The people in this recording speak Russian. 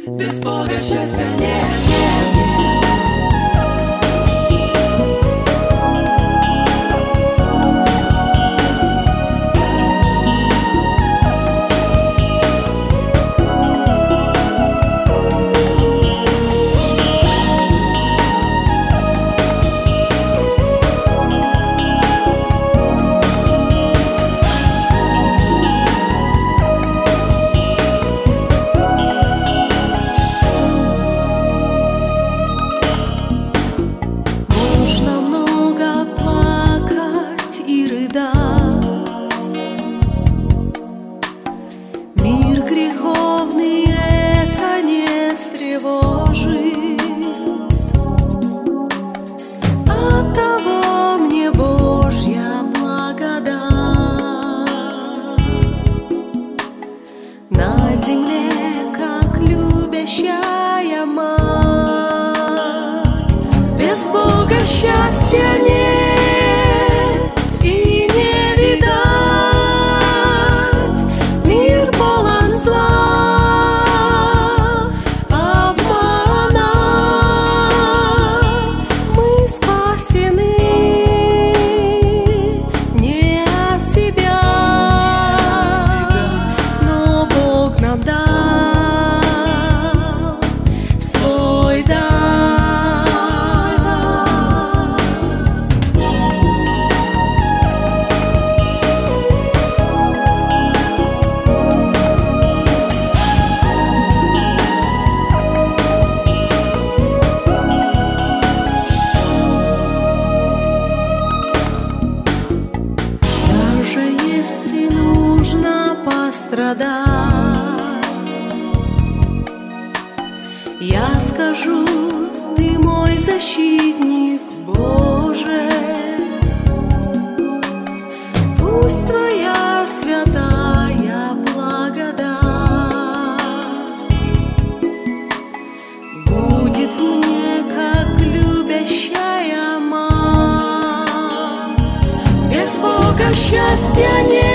Без Бога счастья нет. Мир греховный это не встревожит, оттого мне Божья благодать на земле, как любящая мать. Без Бога счастья нет. Если нужно пострадать, я скажу: ты мой защитник, Боже. Пусть Твоя святая благодать будет мне, как любящая мать. Без Бога счастья нет.